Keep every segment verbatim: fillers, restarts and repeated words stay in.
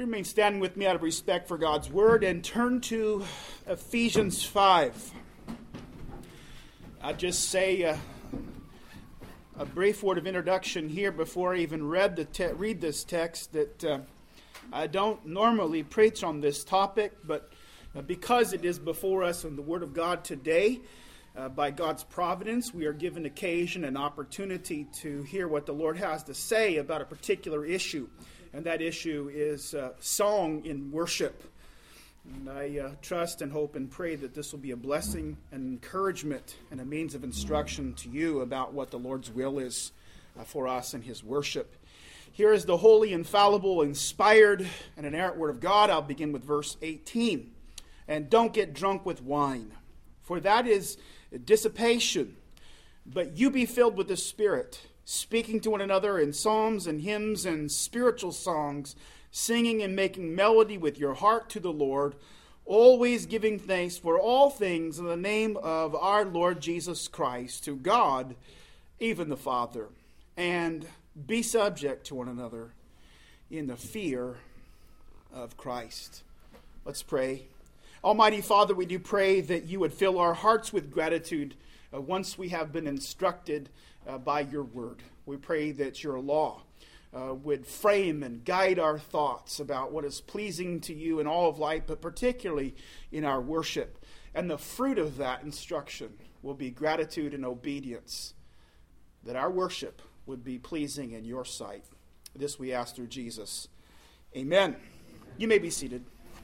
remain standing with me out of respect for God's Word and turn to Ephesians five. I'll just say uh, a brief word of introduction here before I even read the te- read this text that uh, I don't normally preach on this topic, but uh, because it is before us in the Word of God today, uh, by God's providence, we are given occasion and opportunity to hear what the Lord has to say about a particular issue. And that issue is uh, song in worship. And I uh, trust and hope and pray that this will be a blessing and encouragement and a means of instruction to you about what the Lord's will is uh, for us in His worship. Here is the holy, infallible, inspired, and inerrant Word of God. I'll begin with verse eighteen. And don't get drunk with wine, for that is dissipation, but you be filled with the Spirit, speaking to one another in psalms and hymns and spiritual songs, singing and making melody with your heart to the Lord, always giving thanks for all things in the name of our Lord Jesus Christ, to God, even the Father. And be subject to one another in the fear of Christ. Let's pray. Almighty Father, we do pray that you would fill our hearts with gratitude uh, once we have been instructed uh, by your word. We pray that your law uh, would frame and guide our thoughts about what is pleasing to you in all of life, but particularly in our worship. And the fruit of that instruction will be gratitude and obedience, that our worship would be pleasing in your sight. This we ask through Jesus. Amen. You may be seated.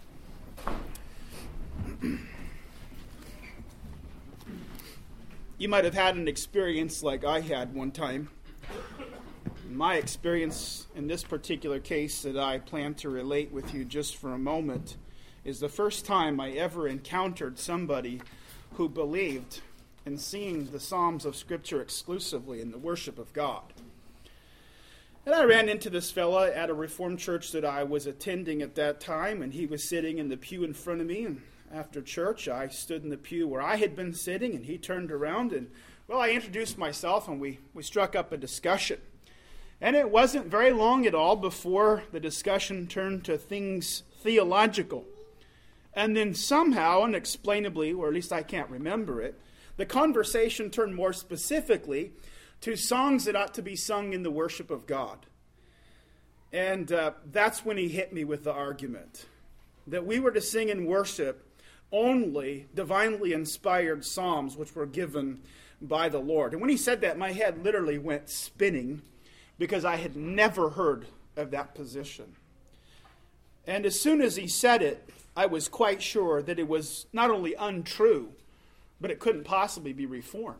You might have had an experience like I had one time. My experience in this particular case that I plan to relate with you just for a moment is the first time I ever encountered somebody who believed in singing the Psalms of Scripture exclusively in the worship of God. And I ran into this fella at a Reformed church that I was attending at that time, and he was sitting in the pew in front of me. And after church, I stood in the pew where I had been sitting, and he turned around, and, well, I introduced myself, and we, we struck up a discussion. And it wasn't very long at all before the discussion turned to things theological. And then somehow, unexplainably, or at least I can't remember it, the conversation turned more specifically to songs that ought to be sung in the worship of God. And uh, that's when he hit me with the argument that we were to sing in worship only divinely inspired psalms which were given by the Lord. And when he said that, my head literally went spinning because I had never heard of that position. And as soon as he said it, I was quite sure that it was not only untrue, but it couldn't possibly be reformed.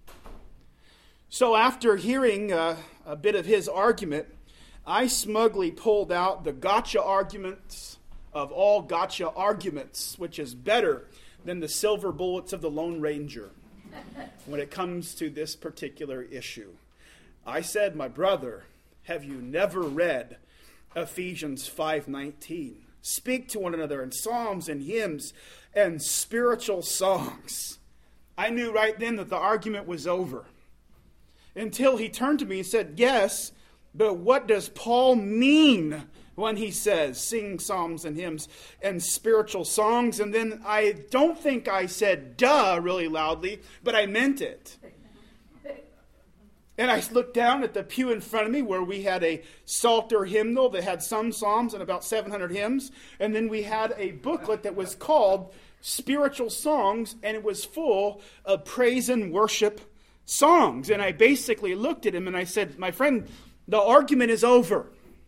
So after hearing uh, a bit of his argument, I smugly pulled out the gotcha arguments of all gotcha arguments, which is better than the silver bullets of the Lone Ranger when it comes to this particular issue. I said, my brother, have you never read Ephesians five nineteen? Speak to one another in psalms and hymns and spiritual songs. I knew right then that the argument was over, until he turned to me and said, yes, but what does Paul mean when he says sing psalms and hymns and spiritual songs? And then I don't think I said duh really loudly, but I meant it. And I looked down at the pew in front of me where we had a Psalter hymnal that had some psalms and about seven hundred hymns. And then we had a booklet that was called Spiritual Songs, and it was full of praise and worship songs. And I basically looked at him and I said, my friend, the argument is over.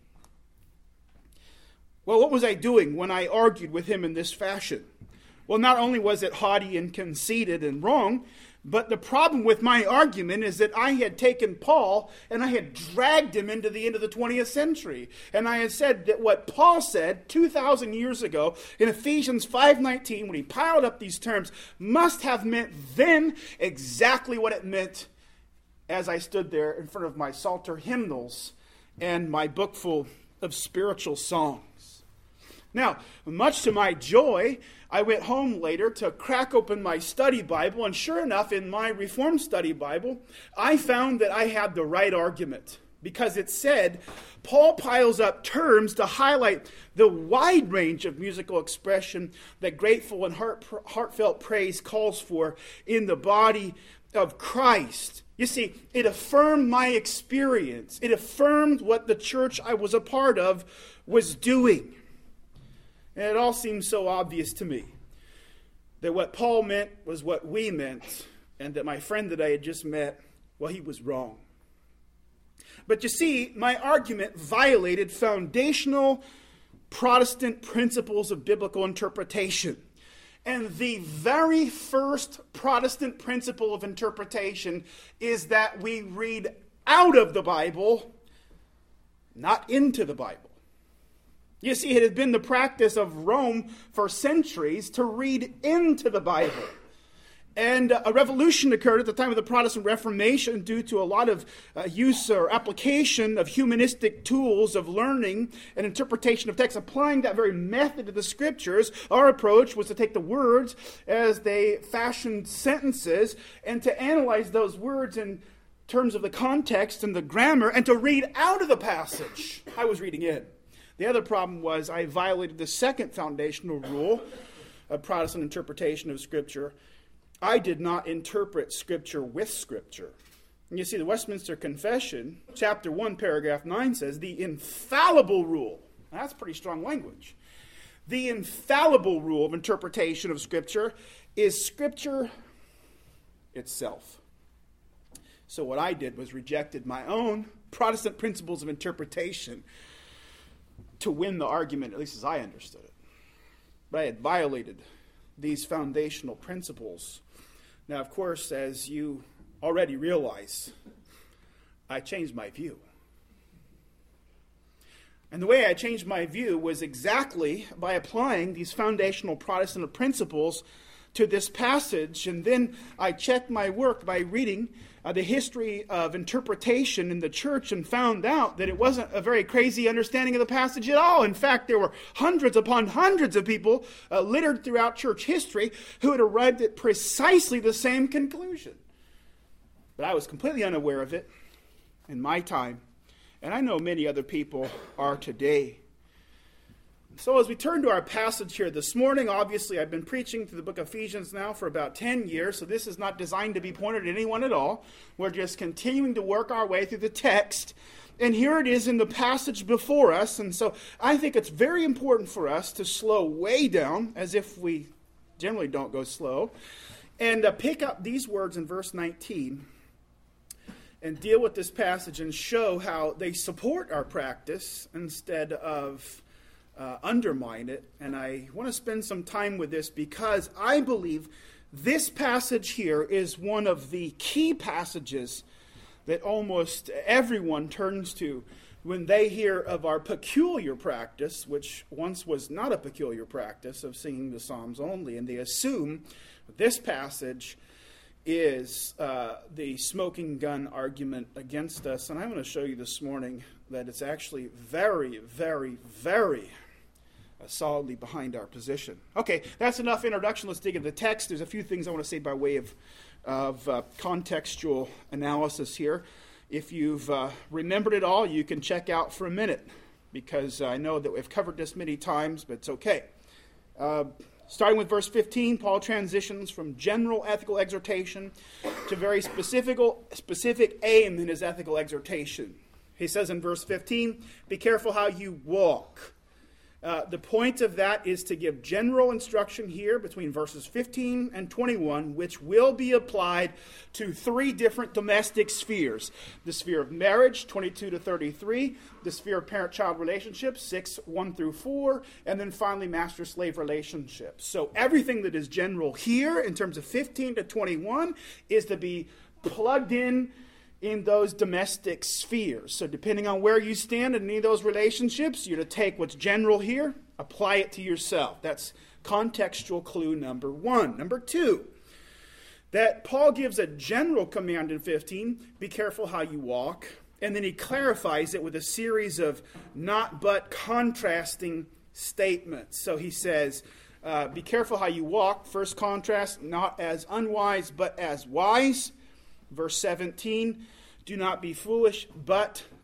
Well, what was I doing when I argued with him in this fashion? Well, not only was it haughty and conceited and wrong, but the problem with my argument is that I had taken Paul and I had dragged him into the end of the twentieth century. And I had said that what Paul said two thousand years ago in Ephesians five nineteen, when he piled up these terms, must have meant then exactly what it meant as I stood there in front of my Psalter hymnals and my book full of spiritual songs. Now, much to my joy, I went home later to crack open my study Bible, and sure enough, in my Reformed study Bible, I found that I had the right argument. because it said Paul piles up terms to highlight the wide range of musical expression that grateful and heart, heartfelt praise calls for in the body of Christ. You see, it affirmed my experience. It affirmed what the church I was a part of was doing. And it all seems so obvious to me that what Paul meant was what we meant, and that my friend that I had just met, well, he was wrong. But you see, my argument violated foundational Protestant principles of biblical interpretation. And the very first Protestant principle of interpretation is that we read out of the Bible, not into the Bible. You see, it had been the practice of Rome for centuries to read into the Bible. And a revolution occurred at the time of the Protestant Reformation due to a lot of uh, use or application of humanistic tools of learning and interpretation of text. Applying that very method to the Scriptures, our approach was to take the words as they fashioned sentences and to analyze those words in terms of the context and the grammar and to read out of the passage I was reading in. The other problem was I violated the second foundational rule of Protestant interpretation of Scripture. I did not interpret Scripture with Scripture. And you see, the Westminster Confession, chapter one, paragraph nine says, the infallible rule. Now, that's pretty strong language. The infallible rule of interpretation of Scripture is Scripture itself. So what I did was rejected my own Protestant principles of interpretation to win the argument, at least as I understood it. But I had violated these foundational principles. Now, of course, as you already realize, I changed my view. And the way I changed my view was exactly by applying these foundational Protestant principles to this passage. And then I checked my work by reading uh, the history of interpretation in the church and found out that it wasn't a very crazy understanding of the passage at all. In fact, there were hundreds upon hundreds of people uh, littered throughout church history who had arrived at precisely the same conclusion. But I was completely unaware of it in my time, and I know many other people are today. So as we turn to our passage here this morning, obviously I've been preaching through the book of Ephesians now for about ten years, so this is not designed to be pointed at anyone at all. We're just continuing to work our way through the text, and here it is in the passage before us, and so I think it's very important for us to slow way down, as if we generally don't go slow, and uh, pick up these words in verse nineteen, and deal with this passage and show how they support our practice instead of Uh, undermine it. And I want to spend some time with this because I believe this passage here is one of the key passages that almost everyone turns to when they hear of our peculiar practice, which once was not a peculiar practice of singing the Psalms only, and they assume this passage is uh, the smoking gun argument against us. And I'm going to show you this morning that it's actually very, very, very Uh, solidly behind our position. Okay, that's enough introduction. Let's dig into the text. There's a few things I want to say by way of, of uh, contextual analysis here. If you've uh, remembered it all, you can check out for a minute, because I know that we've covered this many times, but it's okay. Uh, starting with verse fifteen, Paul transitions from general ethical exhortation to very specific, specific aim in his ethical exhortation. He says in verse fifteen, be careful how you walk. Uh, the point of that is to give general instruction here between verses fifteen and twenty-one, which will be applied to three different domestic spheres. The sphere of marriage, twenty-two to thirty-three, the sphere of parent-child relationships, six, one through four, and then finally master-slave relationships. So everything that is general here in terms of fifteen to twenty-one is to be plugged in in those domestic spheres. So depending on where you stand in any of those relationships, you're to take what's general here, apply it to yourself. That's contextual clue number one. Number two, that Paul gives a general command in fifteen, be careful how you walk, and then he clarifies it with a series of not but contrasting statements. So he says, uh, be careful how you walk. First contrast, not as unwise but as wise. Verse seventeen, do not be foolish, but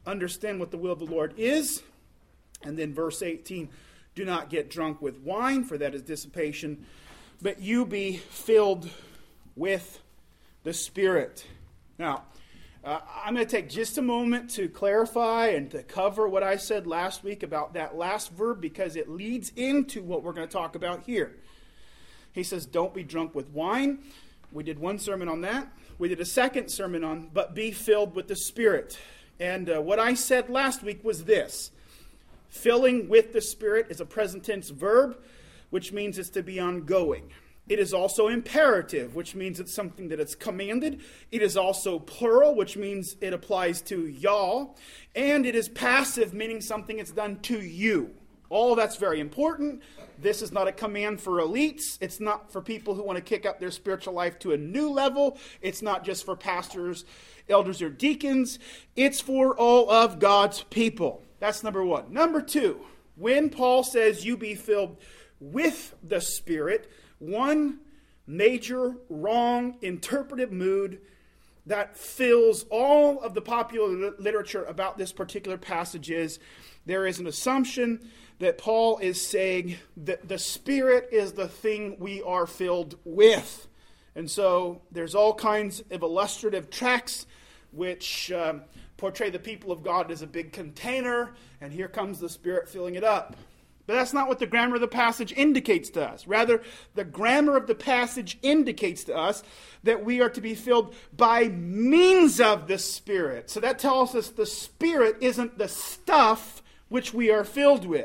understand what the will of the Lord is. And then verse eighteen, do not get drunk with wine, for that is dissipation, but you be filled with the Spirit. Now, uh, I'm going to take just a moment to clarify and to cover what I said last week about that last verb, because it leads into what we're going to talk about here. He says, don't be drunk with wine. We did one sermon on that. We did a second sermon on, but be filled with the Spirit. And uh, what I said last week was this. Filling with the Spirit is a present tense verb, which means it's to be ongoing. It is also imperative, which means it's something that it's commanded. It is also plural, which means it applies to y'all. And it is passive, meaning something that's done to you. All of that's very important. This is not a command for elites. It's not for people who want to kick up their spiritual life to a new level. It's not just for pastors, elders, or deacons. It's for all of God's people. That's number one. Number two, when Paul says you be filled with the Spirit, one major wrong interpretive mood that fills all of the popular literature about this particular passage is there is an assumption that Paul is saying that the Spirit is the thing we are filled with. And so there's all kinds of illustrative tracts which um, portray the people of God as a big container, and here comes the Spirit filling it up. But that's not what the grammar of the passage indicates to us. Rather, the grammar of the passage indicates to us that we are to be filled by means of the Spirit. So that tells us the Spirit isn't the stuff which we are filled with.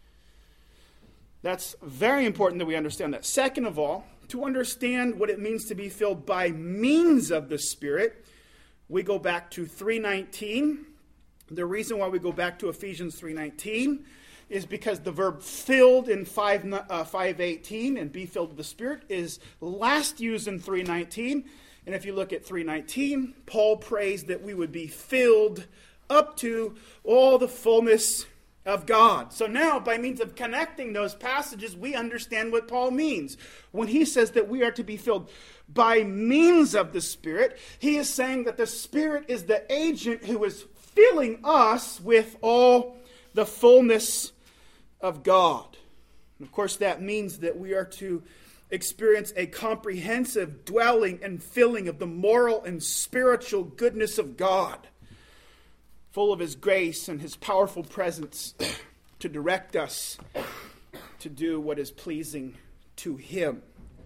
That's very important that we understand that. Second of all, to understand what it means to be filled by means of the Spirit, we go back to three nineteen. The reason why we go back to Ephesians three nineteen is because the verb filled in five eighteen and be filled with the Spirit is last used in three nineteen. And if you look at three nineteen, Paul prays that we would be filled up to all the fullness of God. So now, by means of connecting those passages, we understand what Paul means. When he says that we are to be filled by means of the Spirit, he is saying that the Spirit is the agent who is filling us with all the fullness of God. And of course, that means that we are to experience a comprehensive dwelling and filling of the moral and spiritual goodness of God, full of His grace and His powerful presence to direct us to do what is pleasing to Him.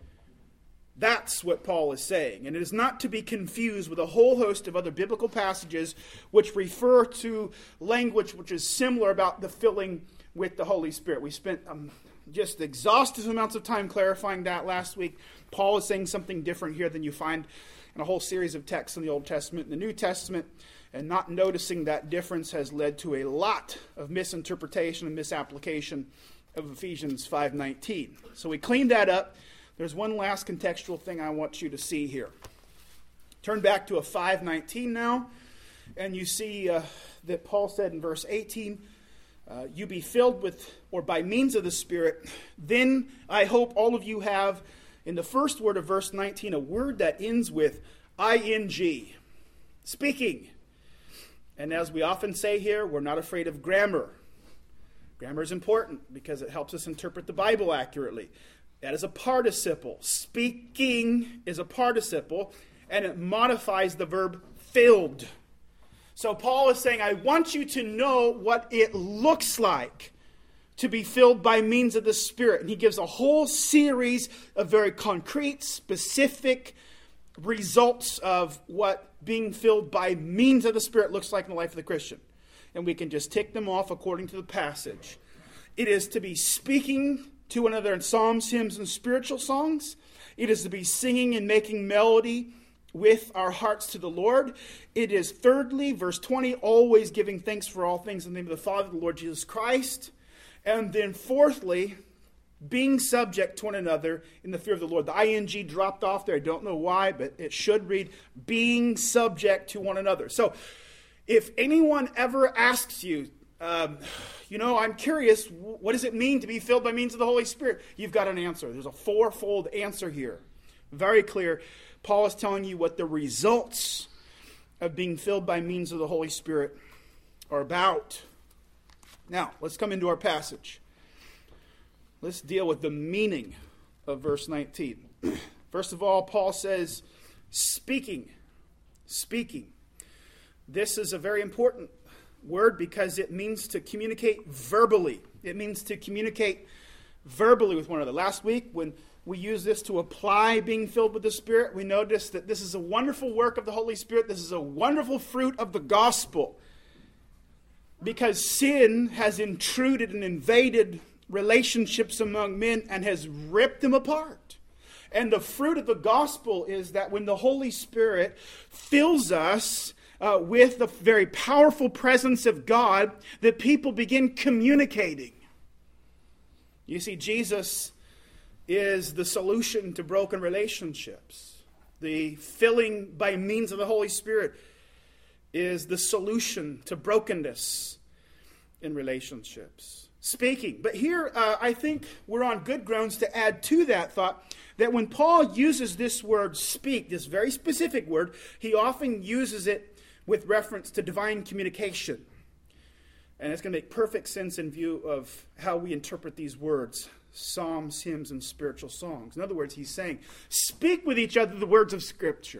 That's what Paul is saying. And it is not to be confused with a whole host of other biblical passages which refer to language which is similar about the filling with the Holy Spirit. We spent um, just exhaustive amounts of time clarifying that last week. Paul is saying something different here than you find in a whole series of texts in the Old Testament and the New Testament. And not noticing that difference has led to a lot of misinterpretation and misapplication of Ephesians five nineteen. So we cleaned that up. There's one last contextual thing I want you to see here. Turn back to a five nineteen now, and you see uh, that Paul said in verse eighteen, uh, you be filled with, or by means of the Spirit. Then I hope all of you have, in the first word of verse nineteen, a word that ends with ing, speaking. And as we often say here, we're not afraid of grammar. Grammar is important because it helps us interpret the Bible accurately. That is a participle. Speaking is a participle, and it modifies the verb filled. So Paul is saying, I want you to know what it looks like to be filled by means of the Spirit. And he gives a whole series of very concrete, specific results of what being filled by means of the Spirit looks like in the life of the Christian. And we can just tick them off according to the passage. It is to be speaking to one another in psalms, hymns, and spiritual songs. It is to be singing and making melody with our hearts to the Lord. It is thirdly, verse twenty, always giving thanks for all things in the name of the Father, the Lord Jesus Christ. And then fourthly, being subject to one another in the fear of the Lord. The ing dropped off there. I don't know why, but it should read, being subject to one another. So if anyone ever asks you, um, you know, I'm curious, what does it mean to be filled by means of the Holy Spirit? You've got an answer. There's a fourfold answer here. Very clear. Paul is telling you what the results of being filled by means of the Holy Spirit are about. Now, let's come into our passage. Let's deal with the meaning of verse nineteen. First of all, Paul says, speaking. Speaking. This is a very important word because it means to communicate verbally. It means to communicate verbally with one another. Last week, when we used this to apply being filled with the Spirit, we noticed that this is a wonderful work of the Holy Spirit. This is a wonderful fruit of the gospel. Because sin has intruded and invaded relationships among men and has ripped them apart. And the fruit of the gospel is that when the Holy Spirit fills us uh, with the very powerful presence of God, that people begin communicating. You see, Jesus is the solution to broken relationships. The filling by means of the Holy Spirit is the solution to brokenness in relationships. Speaking. But here, uh, I think we're on good grounds to add to that thought that when Paul uses this word speak, this very specific word, he often uses it with reference to divine communication. And it's going to make perfect sense in view of how we interpret these words, psalms, hymns, and spiritual songs. In other words, he's saying, speak with each other the words of Scripture.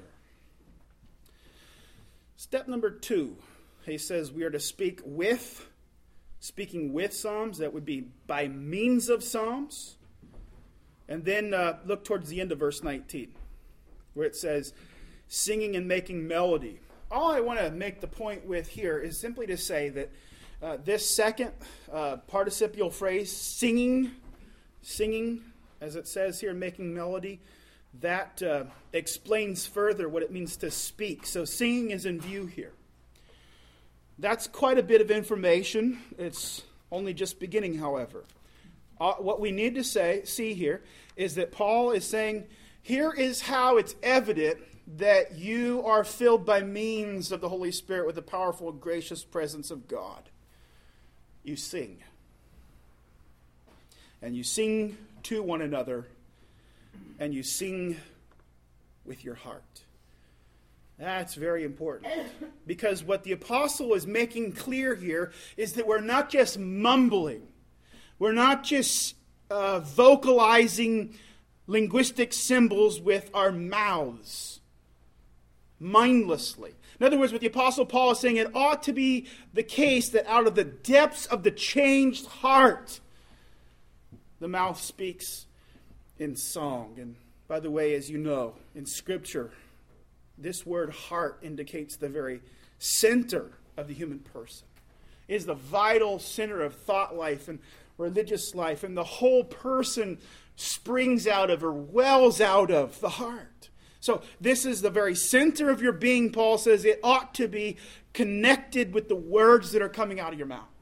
Step number two, he says we are to speak with, speaking with psalms. That would be by means of psalms. And then uh, look towards the end of verse nineteen, where it says, singing and making melody. All I want to make the point with here is simply to say that uh, this second uh, participial phrase, singing, singing, as it says here, making melody, that uh, explains further what it means to speak. So singing is in view here. That's quite a bit of information. It's only just beginning, however. Uh, what we need to say, see here is that Paul is saying, here is how it's evident that you are filled by means of the Holy Spirit with the powerful and gracious presence of God. You sing. And you sing to one another. And you sing with your heart. That's very important. Because what the apostle is making clear here is that we're not just mumbling. We're not just uh, vocalizing linguistic symbols with our mouths mindlessly. In other words, what the Apostle Paul is saying, it ought to be the case that out of the depths of the changed heart, the mouth speaks in song. And by the way, as you know, in Scripture, this word heart indicates the very center of the human person. It is the vital center of thought life and religious life, and the whole person springs out of or wells out of the heart. So this is the very center of your being, Paul says. It ought to be connected with the words that are coming out of your mouth.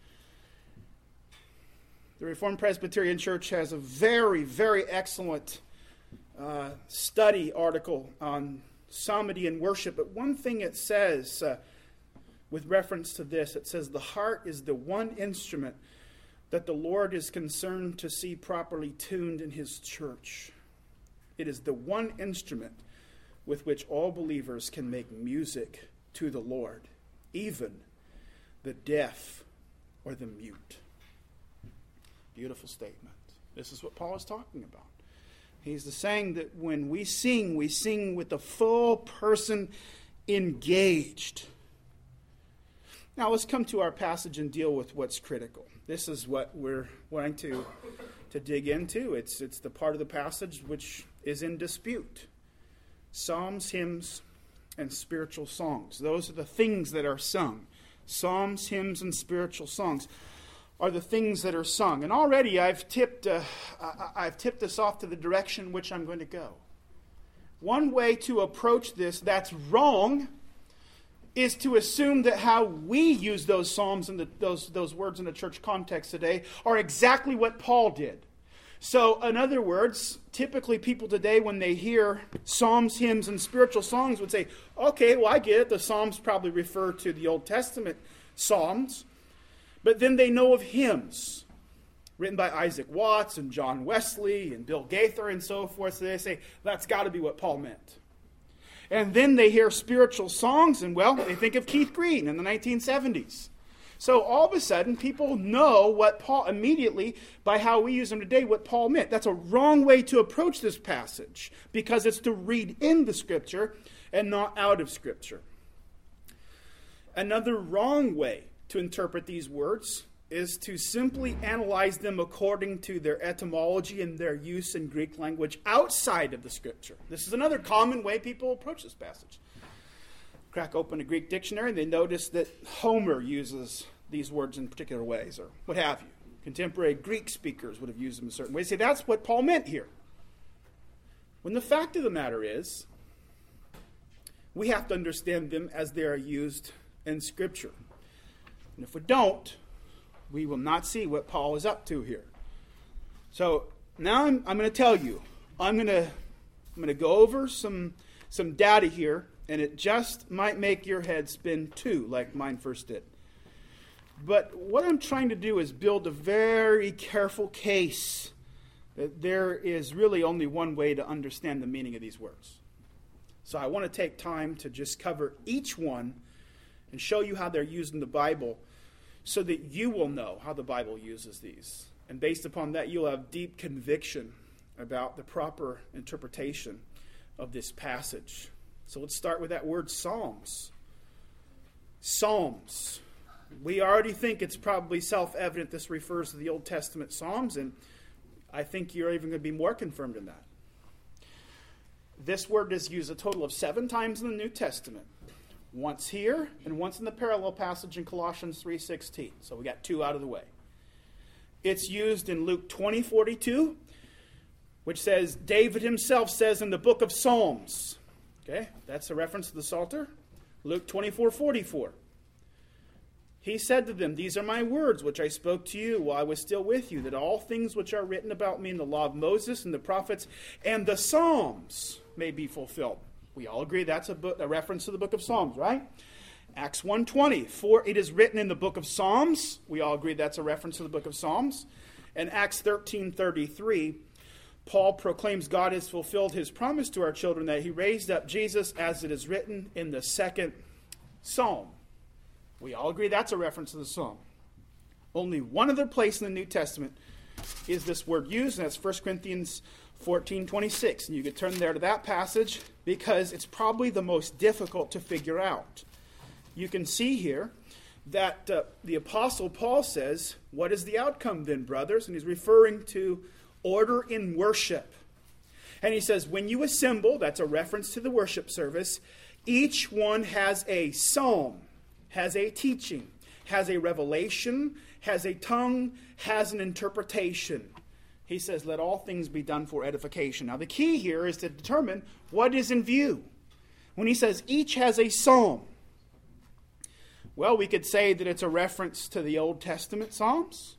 The Reformed Presbyterian Church has a very, very excellent uh, study article on psalmody and worship. But one thing it says uh, with reference to this, it says the heart is the one instrument that the Lord is concerned to see properly tuned in His church. It is the one instrument with which all believers can make music to the Lord, even the deaf or the mute. Beautiful statement. This is what Paul is talking about. He's saying that when we sing, we sing with the full person engaged. Now let's come to our passage and deal with what's critical. This is what we're wanting to, to dig into. It's, it's the part of the passage which is in dispute. Psalms, hymns, and spiritual songs. Those are the things that are sung. Psalms, hymns, and spiritual songs are the things that are sung. And already I've tipped, uh, I've tipped us off to the direction which I'm going to go. One way to approach this that's wrong is to assume that how we use those psalms and the, those, those words in the church context today are exactly what Paul did. So, in other words, typically people today, when they hear psalms, hymns, and spiritual songs, would say, okay, well, I get it. The psalms probably refer to the Old Testament psalms. But then they know of hymns written by Isaac Watts and John Wesley and Bill Gaither and so forth. So they say, that's got to be what Paul meant. And then they hear spiritual songs, and, well, they think of Keith Green in the nineteen seventies. So all of a sudden, people know what Paul, immediately, by how we use them today, what Paul meant. That's a wrong way to approach this passage, because it's to read in the Scripture and not out of Scripture. Another wrong way to interpret these words is to simply analyze them according to their etymology and their use in Greek language outside of the Scripture. This is another common way people approach this passage. Crack open a Greek dictionary and they notice that Homer uses these words in particular ways, or what have you. Contemporary Greek speakers would have used them in certain ways. Say, that's what Paul meant here. When the fact of the matter is, we have to understand them as they are used in Scripture. And if we don't, we will not see what Paul is up to here. So now I'm, I'm going to tell you, I'm going to I'm going to go over some some data here, and it just might make your head spin too, like mine first did. But what I'm trying to do is build a very careful case that there is really only one way to understand the meaning of these words. So I want to take time to just cover each one and show you how they're used in the Bible, so that you will know how the Bible uses these. And based upon that, you'll have deep conviction about the proper interpretation of this passage. So let's start with that word Psalms. Psalms. We already think it's probably self-evident this refers to the Old Testament Psalms, and I think you're even going to be more confirmed in that. This word is used a total of seven times in the New Testament. Once here, and once in the parallel passage in Colossians three sixteen. So we got two out of the way. It's used in Luke twenty forty-two, which says, David himself says in the book of Psalms. Okay, that's a reference to the Psalter. Luke twenty-four forty-four. He said to them, these are my words which I spoke to you while I was still with you, that all things which are written about me in the law of Moses and the prophets and the Psalms may be fulfilled. We all agree that's a, book, a reference to the book of Psalms, right? Acts one twenty, for it is written in the book of Psalms. We all agree that's a reference to the book of Psalms. And Acts thirteen thirty-three, Paul proclaims God has fulfilled his promise to our children that he raised up Jesus as it is written in the second Psalm. We all agree that's a reference to the Psalm. Only one other place in the New Testament is this word used, and that's First Corinthians fourteen twenty-six. And you could turn there to that passage because it's probably the most difficult to figure out. You can see here that uh, the Apostle Paul says, what is the outcome then, brothers? And he's referring to order in worship. And he says, when you assemble, that's a reference to the worship service, each one has a psalm, has a teaching, has a revelation, has a tongue, has an interpretation. He says, let all things be done for edification. Now, the key here is to determine what is in view. When he says each has a psalm, well, we could say that it's a reference to the Old Testament Psalms.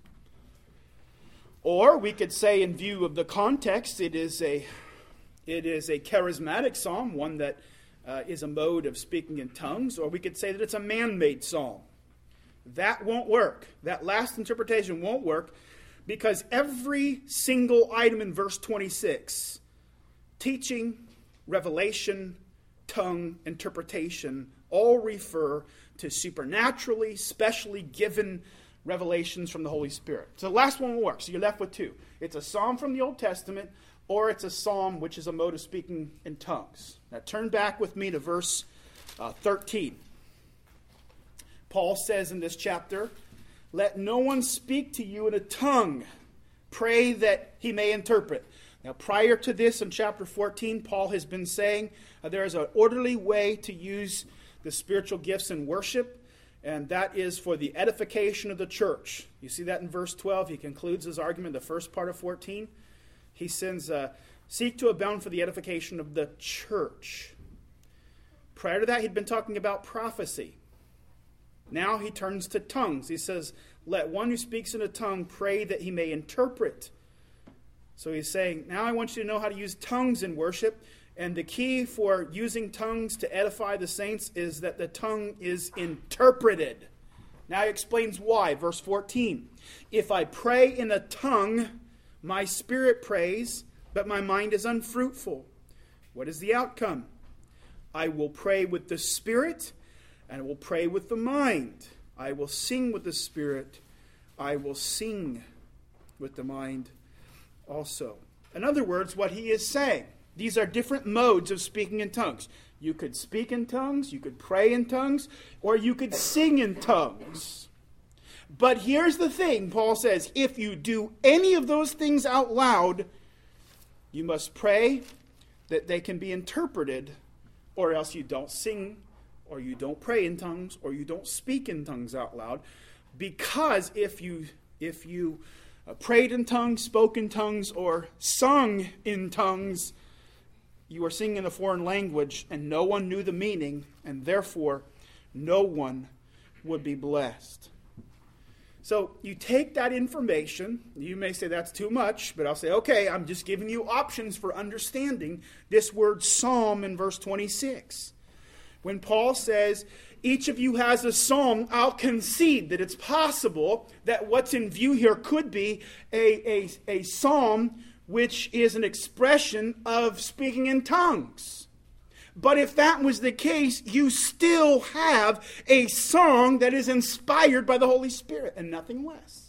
Or we could say, in view of the context, it is a, it is a charismatic psalm, one that uh, is a mode of speaking in tongues. Or we could say that it's a man-made psalm. That won't work. That last interpretation won't work, because every single item in verse twenty-six, teaching, revelation, tongue, interpretation, all refer to supernaturally, specially given revelations from the Holy Spirit. So the last one will work. So you're left with two. It's a psalm from the Old Testament, or it's a psalm which is a mode of speaking in tongues. Now turn back with me to verse uh, thirteen. Paul says in this chapter, let no one speak to you in a tongue. Pray that he may interpret. Now, prior to this, in chapter fourteen, Paul has been saying uh, there is an orderly way to use the spiritual gifts in worship, and that is for the edification of the church. You see that in verse twelve. He concludes his argument, the first part of fourteen. He sends, uh, seek to abound for the edification of the church. Prior to that, he'd been talking about prophecy. Now he turns to tongues. He says, let one who speaks in a tongue pray that he may interpret. So he's saying, now I want you to know how to use tongues in worship. And the key for using tongues to edify the saints is that the tongue is interpreted. Now he explains why. Verse fourteen. If I pray in a tongue, my spirit prays, but my mind is unfruitful. What is the outcome? I will pray with the spirit, and I will pray with the mind. I will sing with the Spirit. I will sing with the mind also. In other words, what he is saying, these are different modes of speaking in tongues. You could speak in tongues, you could pray in tongues, or you could sing in tongues. But here's the thing, Paul says, if you do any of those things out loud, you must pray that they can be interpreted, or else you don't sing, or you don't pray in tongues, or you don't speak in tongues out loud. Because if you if you uh, prayed in tongues, spoke in tongues, or sung in tongues, you are singing in a foreign language, and no one knew the meaning, and therefore no one would be blessed. So you take that information. You may say that's too much, but I'll say, okay, I'm just giving you options for understanding this word psalm in verse twenty-six. When Paul says, each of you has a psalm, I'll concede that it's possible that what's in view here could be a, a, a psalm which is an expression of speaking in tongues. But if that was the case, you still have a song that is inspired by the Holy Spirit and nothing less.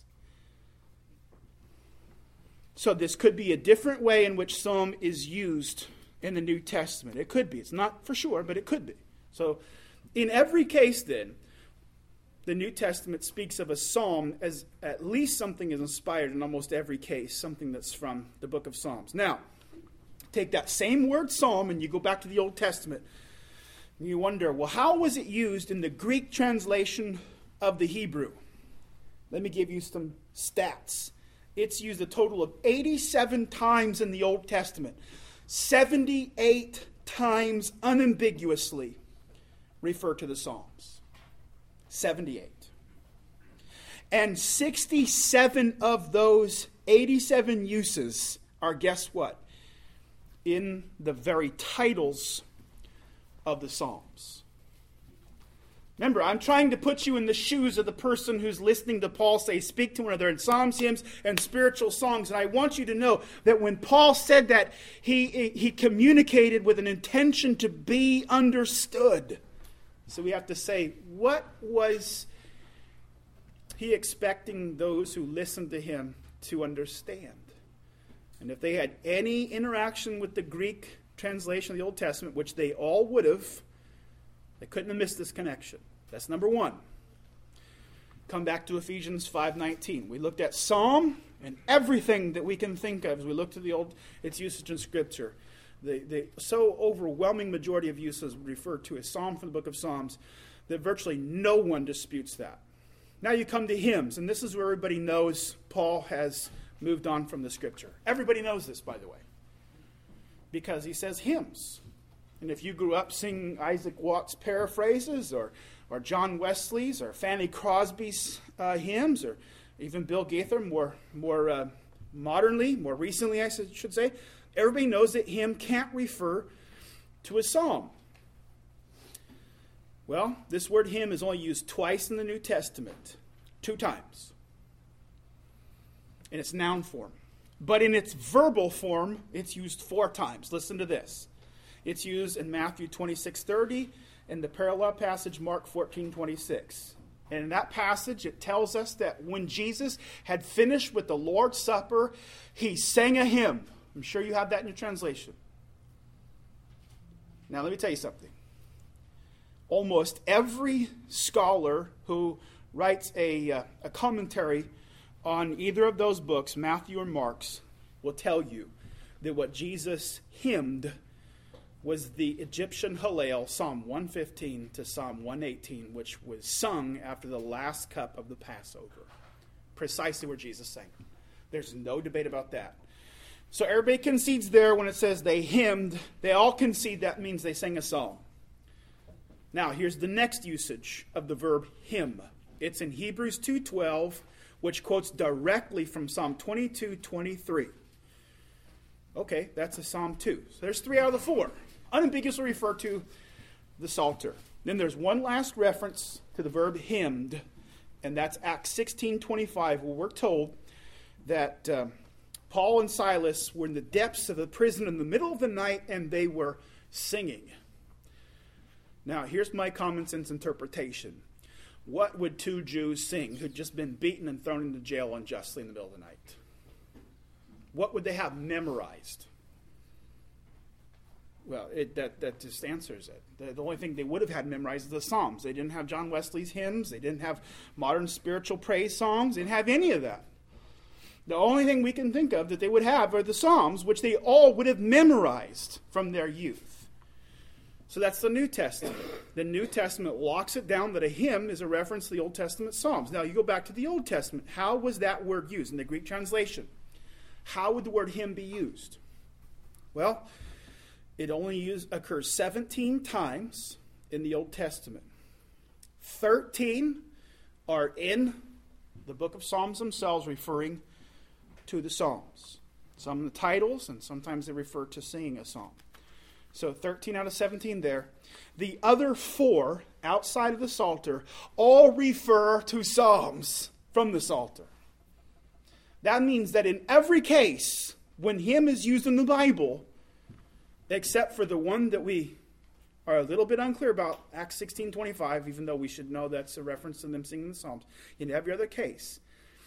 So this could be a different way in which psalm is used in the New Testament. It could be. It's not for sure, but it could be. So in every case then, the New Testament speaks of a psalm as at least something is inspired in almost every case, something that's from the book of Psalms. Now, take that same word psalm and you go back to the Old Testament. And you wonder, well, how was it used in the Greek translation of the Hebrew? Let me give you some stats. It's used a total of eighty-seven times in the Old Testament. seventy-eight times unambiguously refer to the Psalms. seventy-eight. And sixty-seven of those eighty-seven uses are, guess what? In the very titles of the Psalms. Remember, I'm trying to put you in the shoes of the person who's listening to Paul say, speak to one another in psalms, hymns, and spiritual songs. And I want you to know that when Paul said that, he, he communicated with an intention to be understood. So we have to say, what was he expecting those who listened to him to understand? And if they had any interaction with the Greek translation of the Old Testament, which they all would have, they couldn't have missed this connection. That's number one. Come back to Ephesians five nineteen. We looked at psalm and everything that we can think of as we look to the old, its usage in Scripture. The, the so overwhelming majority of uses refer to a psalm from the book of Psalms that virtually no one disputes that. Now you come to hymns, and this is where everybody knows Paul has moved on from the Scripture. Everybody knows this, by the way, because he says hymns. And if you grew up singing Isaac Watts paraphrases or, or John Wesley's or Fanny Crosby's uh, hymns, or even Bill Gaither more, more uh, modernly, more recently I should say, everybody knows that hymn can't refer to a psalm. Well, this word hymn is only used twice in the New Testament. Two times. In its noun form. But in its verbal form, it's used four times. Listen to this. It's used in Matthew twenty-six thirty and the parallel passage Mark fourteen twenty-six. And in that passage, it tells us that when Jesus had finished with the Lord's Supper, he sang a hymn. I'm sure you have that in your translation. Now, let me tell you something. Almost every scholar who writes a, uh, a commentary on either of those books, Matthew or Mark's, will tell you that what Jesus hymned was the Egyptian Hallel, Psalm one fifteen to Psalm one eighteen, which was sung after the last cup of the Passover. Precisely where Jesus sang. There's no debate about that. So everybody concedes there when it says they hymned. They all concede that means they sang a psalm. Now, here's the next usage of the verb hymn. It's in Hebrews two twelve, which quotes directly from Psalm twenty-two twenty-three. Okay, that's a Psalm two. So there's three out of the four. Unambiguously refer to the Psalter. Then there's one last reference to the verb hymned, and that's Acts sixteen twenty-five, where we're told that uh, Paul and Silas were in the depths of the prison in the middle of the night, and they were singing. Now, here's my common sense interpretation. what would two Jews sing who'd just been beaten and thrown into jail unjustly in the middle of the night? What would they have memorized? Well, it, that, that just answers it. The, the only thing they would have had memorized is the Psalms. They didn't have John Wesley's hymns. They didn't have modern spiritual praise songs. They didn't have any of that. The only thing we can think of that they would have are the Psalms, which they all would have memorized from their youth. So that's the New Testament. The New Testament locks it down that a hymn is a reference to the Old Testament Psalms. Now you go back to the Old Testament. How was that word used in the Greek translation? How would the word hymn be used? Well, it only use, occurs seventeen times in the Old Testament. thirteen are in the book of Psalms themselves, referring to the Psalms. Some in the titles, and sometimes they refer to singing a psalm. So thirteen out of seventeen there. The other four, outside of the Psalter, all refer to psalms from the Psalter. That means that in every case, when hymn is used in the Bible, except for the one that we are a little bit unclear about, Acts sixteen twenty-five, even though we should know that's a reference to them singing the Psalms. In every other case,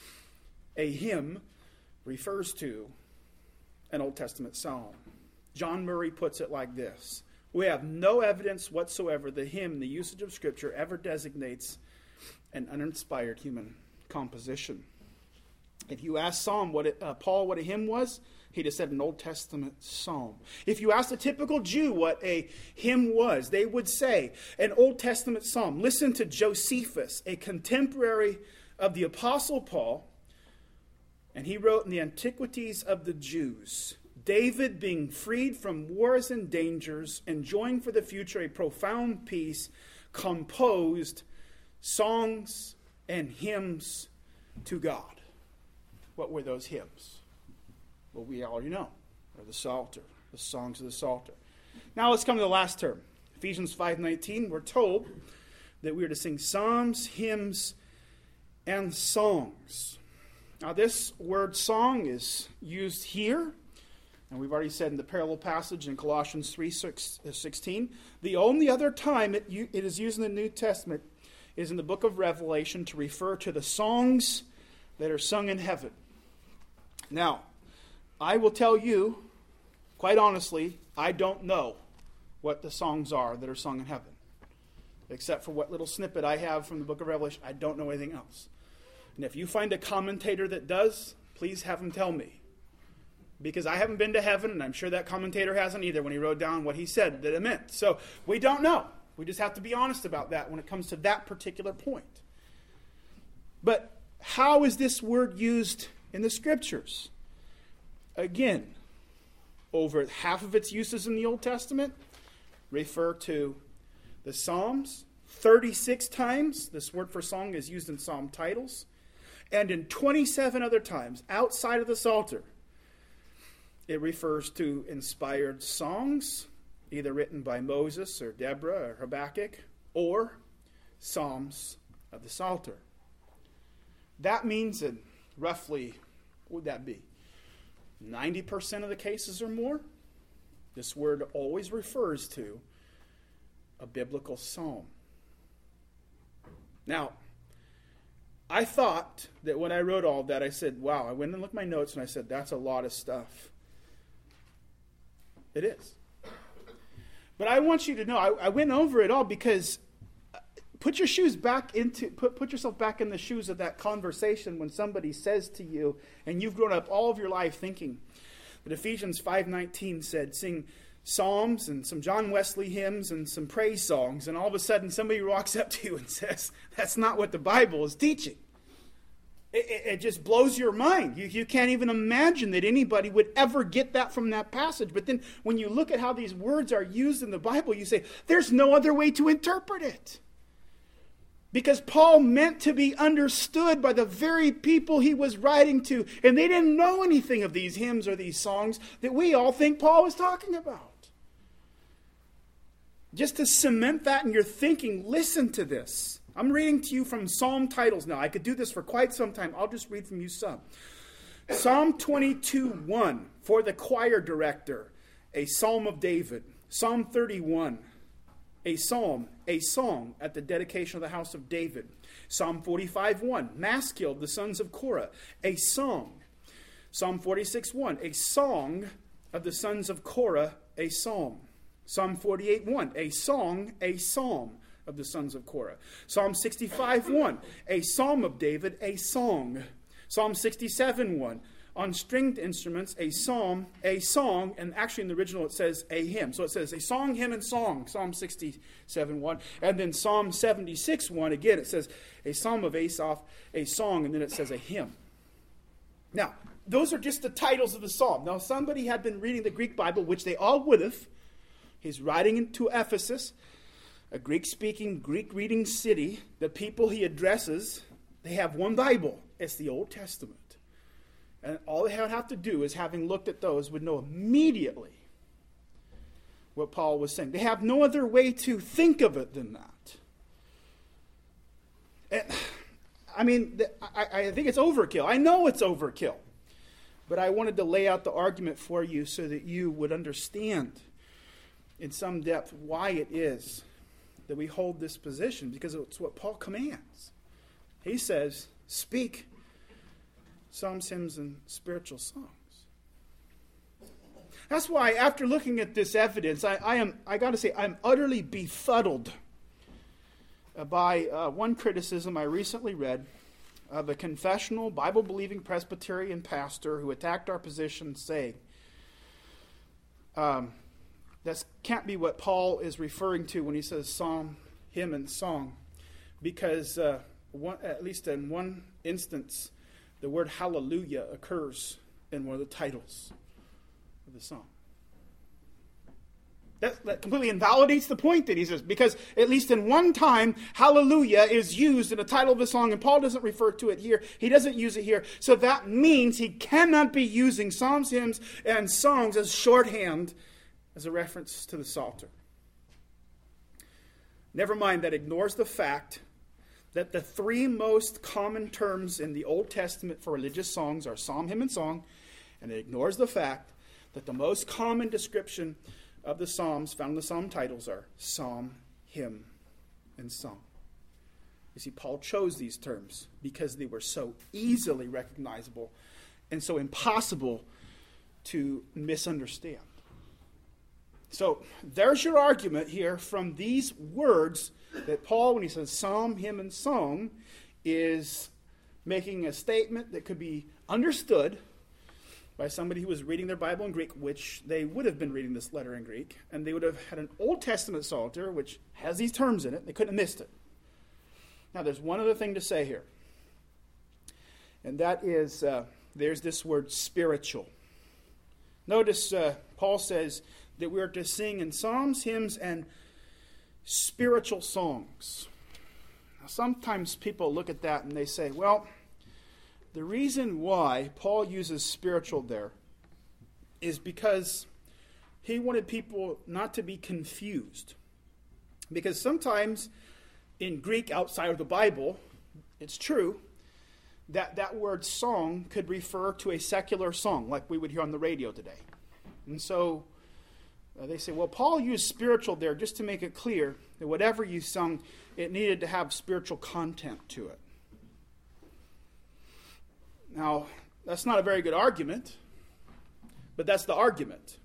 a hymn refers to an Old Testament psalm. John Murray puts it like this: we have no evidence whatsoever the hymn in the usage of Scripture ever designates an uninspired human composition. If you ask Psalm what it, uh, Paul what a hymn was, he'd have said an Old Testament psalm. If you asked a typical Jew what a hymn was, they would say an Old Testament psalm. Listen to Josephus, a contemporary of the Apostle Paul, and he wrote in the Antiquities of the Jews, David, being freed from wars and dangers, enjoying for the future a profound peace, composed songs and hymns to God. What were those hymns? Well, we already know. They're the Psalter, the songs of the Psalter. Now let's come to the last term. Ephesians five nineteen, we're told that we are to sing psalms, hymns, and songs. Now this word song is used here, and we've already said in the parallel passage in Colossians three sixteen. The only other time it, it is used in the New Testament is in the book of Revelation to refer to the songs that are sung in heaven. Now, I will tell you, quite honestly, I don't know what the songs are that are sung in heaven. Except for what little snippet I have from the book of Revelation, I don't know anything else. And if you find a commentator that does, please have him tell me. Because I haven't been to heaven, and I'm sure that commentator hasn't either when he wrote down what he said that it meant. So we don't know. We just have to be honest about that when it comes to that particular point. But how is this word used in the Scriptures? Again, over half of its uses in the Old Testament refer to the Psalms. thirty-six times this word for song is used in psalm titles. And in twenty-seven other times, outside of the Psalter, it refers to inspired songs, either written by Moses or Deborah or Habakkuk, or psalms of the Psalter. That means that roughly, what would that be? ninety percent of the cases or more, this word always refers to a biblical psalm. Now, I thought that when I wrote all that, I said, wow, I went and looked at my notes and I said, that's a lot of stuff. It is. But I want you to know, I, I went over it all because put your shoes back into, put, put yourself back in the shoes of that conversation when somebody says to you, and you've grown up all of your life thinking that Ephesians five nineteen said, sing psalms and some John Wesley hymns and some praise songs, and all of a sudden somebody walks up to you and says, that's not what the Bible is teaching. It, it, it just blows your mind. You, you can't even imagine that anybody would ever get that from that passage. But then when you look at how these words are used in the Bible, you say, there's no other way to interpret it. Because Paul meant to be understood by the very people he was writing to. And they didn't know anything of these hymns or these songs that we all think Paul was talking about. Just to cement that in your thinking, listen to this. I'm reading to you from psalm titles now. I could do this for quite some time. I'll just read from you some. Psalm twenty-two one, for the choir director, a psalm of David. Psalm thirty-one, a psalm, a song at the dedication of the house of David. Psalm forty-five one, Maskil, the sons of Korah, a song. Psalm forty-six one, a song of the sons of Korah, a psalm. Psalm forty-eight one, a song, a psalm of the sons of Korah. Psalm sixty-five one, a psalm of David, a song. Psalm sixty-seven one, on stringed instruments, a psalm, a song, and actually in the original it says a hymn. So it says a song, hymn, and song, Psalm sixty-seven one. And then Psalm seventy-six one, again it says a psalm of Asaph, a song, and then it says a hymn. Now, those are just the titles of the psalm. Now, somebody had been reading the Greek Bible, which they all would have. He's writing into Ephesus, a Greek-speaking, Greek-reading city. The people he addresses, they have one Bible. It's the Old Testament. And all they would have to do is, having looked at those, would know immediately what Paul was saying. They have no other way to think of it than that. And, I mean, I, I think it's overkill. I know it's overkill. But I wanted to lay out the argument for you so that you would understand in some depth why it is that we hold this position, because it's what Paul commands. He says, speak psalms, hymns, and spiritual songs. That's why, after looking at this evidence, I, I am, I got to say, I'm utterly befuddled by uh, one criticism I recently read of a confessional, Bible-believing Presbyterian pastor who attacked our position, saying, um, that can't be what Paul is referring to when he says psalm, hymn, and song, because uh, one, at least in one instance, the word hallelujah occurs in one of the titles of the song. That, that completely invalidates the point that he says, because at least in one time, hallelujah is used in the title of a song, and Paul doesn't refer to it here. He doesn't use it here. So that means he cannot be using psalms, hymns, and songs as shorthand as a reference to the Psalter. Never mind, that ignores the fact that the three most common terms in the Old Testament for religious songs are psalm, hymn, and song, and it ignores the fact that the most common description of the Psalms found in the Psalm titles are psalm, hymn, and song. You see, Paul chose these terms because they were so easily recognizable and so impossible to misunderstand. So there's your argument here from these words that Paul, when he says psalm, hymn, and song, is making a statement that could be understood by somebody who was reading their Bible in Greek, which they would have been reading this letter in Greek, and they would have had an Old Testament Psalter, which has these terms in it. They couldn't have missed it. Now, there's one other thing to say here, and that is uh, there's this word spiritual. Notice uh, Paul says that we are to sing in psalms, hymns, and spiritual songs. Now, sometimes people look at that and they say, well, the reason why Paul uses spiritual there is because he wanted people not to be confused. Because sometimes in Greek outside of the Bible, it's true that that word song could refer to a secular song like we would hear on the radio today. And so uh, they say, well, Paul used spiritual there just to make it clear that whatever you sung, it needed to have spiritual content to it. Now, that's not a very good argument, but that's the argument.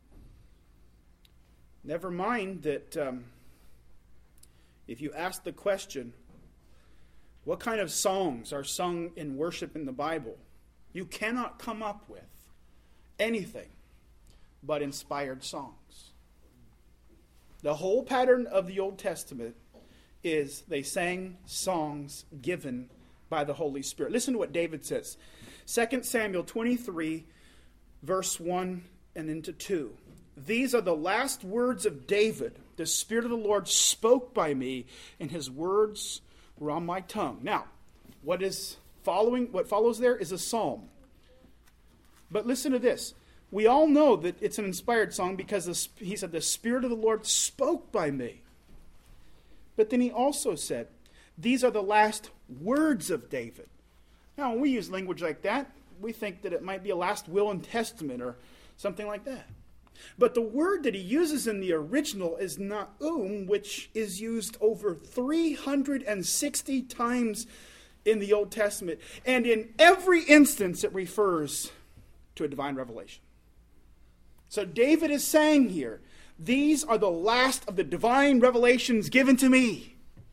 Never mind that um, if you ask the question, what kind of songs are sung in worship in the Bible, you cannot come up with anything but inspired songs. The whole pattern of the Old Testament is they sang songs given by the Holy Spirit. Listen to what David says. Second Samuel twenty-three, verse one and into two. These are the last words of David. The Spirit of the Lord spoke by me, and his words were on my tongue. Now, what is following? What follows there is a psalm. But listen to this. We all know that it's an inspired song because he said, the Spirit of the Lord spoke by me. But then he also said, these are the last words of David. Now, when we use language like that, we think that it might be a last will and testament or something like that. But the word that he uses in the original is na'um, which is used over three hundred sixty times in the Old Testament. And in every instance, it refers to a divine revelation. So David is saying here, these are the last of the divine revelations given to me.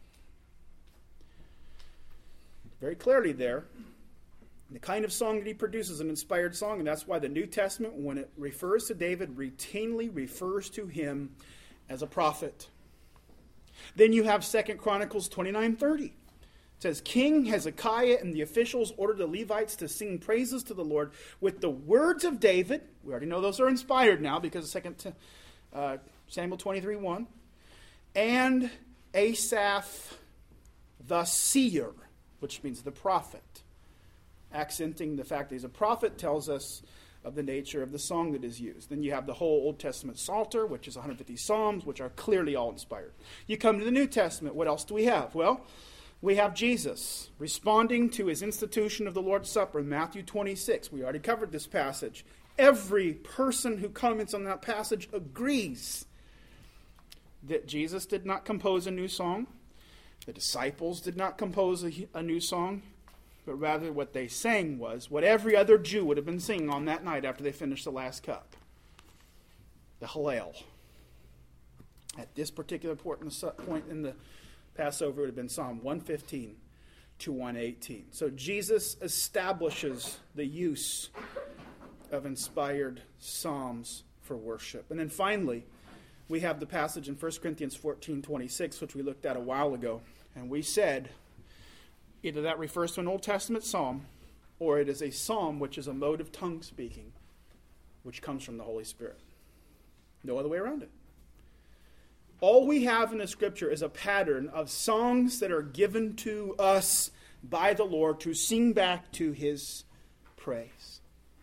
Very clearly there, the kind of song that he produces, an inspired song, and that's why the New Testament, when it refers to David, routinely refers to him as a prophet. Then you have Second Chronicles twenty-nine thirty. It says, King Hezekiah and the officials ordered the Levites to sing praises to the Lord with the words of David. We already know those are inspired now because of Second uh, Samuel twenty-three one. And Asaph the seer, which means the prophet. Accenting the fact that he's a prophet tells us of the nature of the song that is used. Then you have the whole Old Testament Psalter, which is one hundred fifty Psalms, which are clearly all inspired. You come to the New Testament, what else do we have? Well, we have Jesus responding to his institution of the Lord's Supper in Matthew twenty-six. We already covered this passage. Every person who comments on that passage agrees that Jesus did not compose a new song. The disciples did not compose a, a new song. But rather what they sang was what every other Jew would have been singing on that night after they finished the last cup. The Hallel. At this particular point in the Passover, it would have been Psalm one fifteen to one eighteen. So Jesus establishes the use of inspired psalms for worship. And then finally, we have the passage in First Corinthians fourteen twenty-six, which we looked at a while ago. And we said, either that refers to an Old Testament psalm, or it is a psalm which is a mode of tongue speaking, which comes from the Holy Spirit. No other way around it. All we have in the Scripture is a pattern of songs that are given to us by the Lord to sing back to his praise.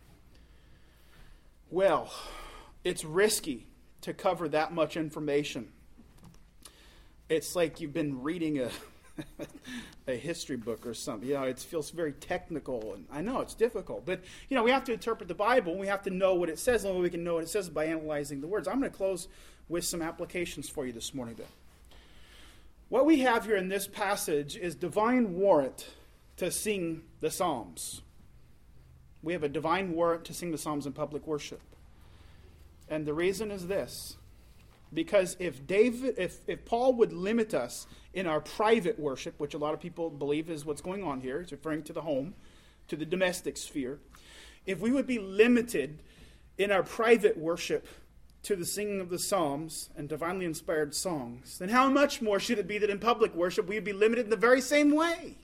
Well, it's risky to cover that much information. It's like you've been reading a a history book or something. You know, it feels very technical, and I know it's difficult, but you know, we have to interpret the Bible, and we have to know what it says, and we can know what it says by analyzing the words. I'm going to close with some applications for you this morning, then. What we have here in this passage is divine warrant to sing the Psalms. We have a divine warrant to sing the Psalms in public worship. And the reason is this. Because if David, if, if Paul would limit us in our private worship, which a lot of people believe is what's going on here, it's referring to the home, to the domestic sphere. If we would be limited in our private worship to the singing of the Psalms and divinely inspired songs, then how much more should it be that in public worship we would be limited in the very same way?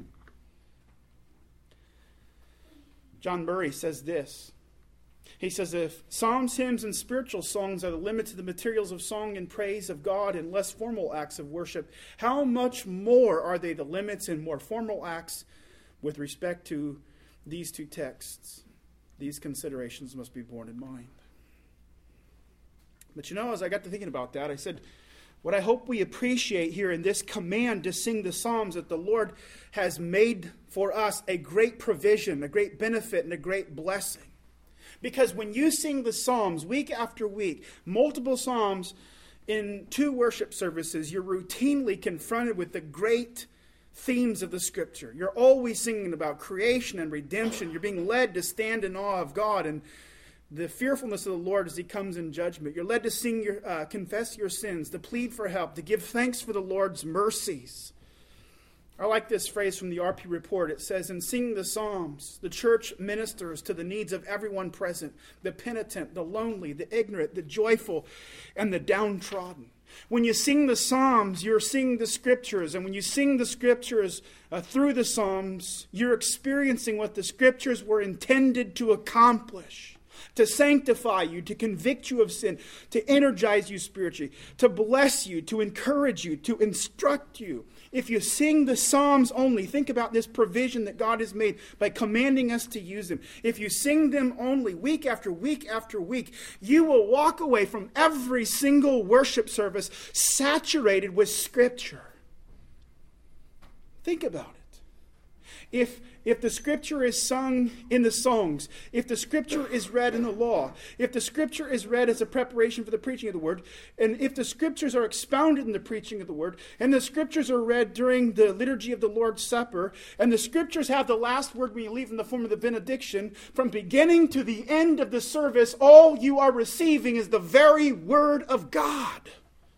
John Murray says this. He says, if psalms, hymns, and spiritual songs are the limit to the materials of song and praise of God and less formal acts of worship, how much more are they the limits in more formal acts with respect to these two texts? These considerations must be borne in mind. But you know, as I got to thinking about that, I said, what I hope we appreciate here in this command to sing the Psalms, that the Lord has made for us a great provision, a great benefit, and a great blessing. Because when you sing the Psalms week after week, multiple Psalms in two worship services, you're routinely confronted with the great themes of the Scripture. You're always singing about creation and redemption. You're being led to stand in awe of God and the fearfulness of the Lord as he comes in judgment. You're led to sing your, uh, confess your sins, to plead for help, to give thanks for the Lord's mercies. I like this phrase from the R P report. It says, in singing the Psalms, the church ministers to the needs of everyone present, the penitent, the lonely, the ignorant, the joyful, and the downtrodden. When you sing the Psalms, you're singing the Scriptures. And when you sing the Scriptures uh, through the Psalms, you're experiencing what the Scriptures were intended to accomplish. To sanctify you, to convict you of sin, to energize you spiritually, to bless you, to encourage you, to instruct you. If you sing the Psalms only, think about this provision that God has made by commanding us to use them. If you sing them only week after week after week, you will walk away from every single worship service saturated with Scripture. Think about it. If, if the Scripture is sung in the songs, if the Scripture is read in the law, if the Scripture is read as a preparation for the preaching of the Word, and if the Scriptures are expounded in the preaching of the Word, and the Scriptures are read during the liturgy of the Lord's Supper, and the Scriptures have the last word when you leave in the form of the benediction, from beginning to the end of the service, all you are receiving is the very Word of God.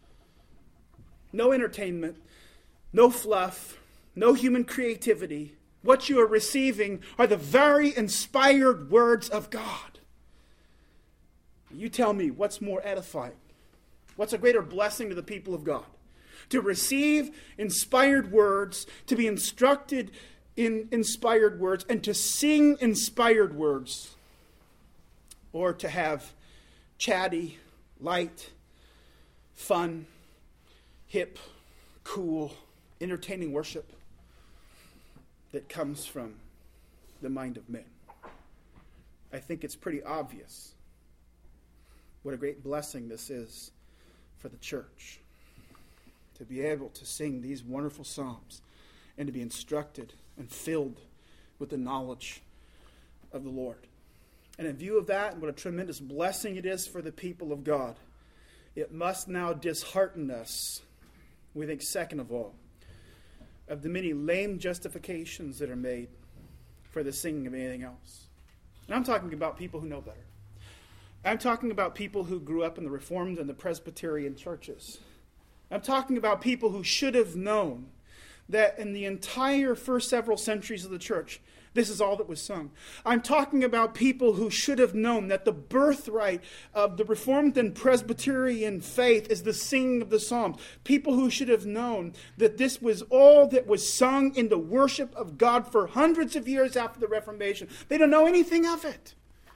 No entertainment, no fluff, no human creativity. What you are receiving are the very inspired words of God. You tell me, what's more edifying? What's a greater blessing to the people of God? To receive inspired words, to be instructed in inspired words, and to sing inspired words, or to have chatty, light, fun, hip, cool, entertaining worship that comes from the mind of men. I think it's pretty obvious what a great blessing this is for the church, to be able to sing these wonderful psalms and to be instructed and filled with the knowledge of the Lord. And in view of that, what a tremendous blessing it is for the people of God, it must now dishearten us, we think, second of all, of the many lame justifications that are made for the singing of anything else. And I'm talking about people who know better. I'm talking about people who grew up in the Reformed and the Presbyterian churches. I'm talking about people who should have known that in the entire first several centuries of the church, this is all that was sung. I'm talking about people who should have known that the birthright of the Reformed and Presbyterian faith is the singing of the Psalms. People who should have known that this was all that was sung in the worship of God for hundreds of years after the Reformation. They don't know anything of it.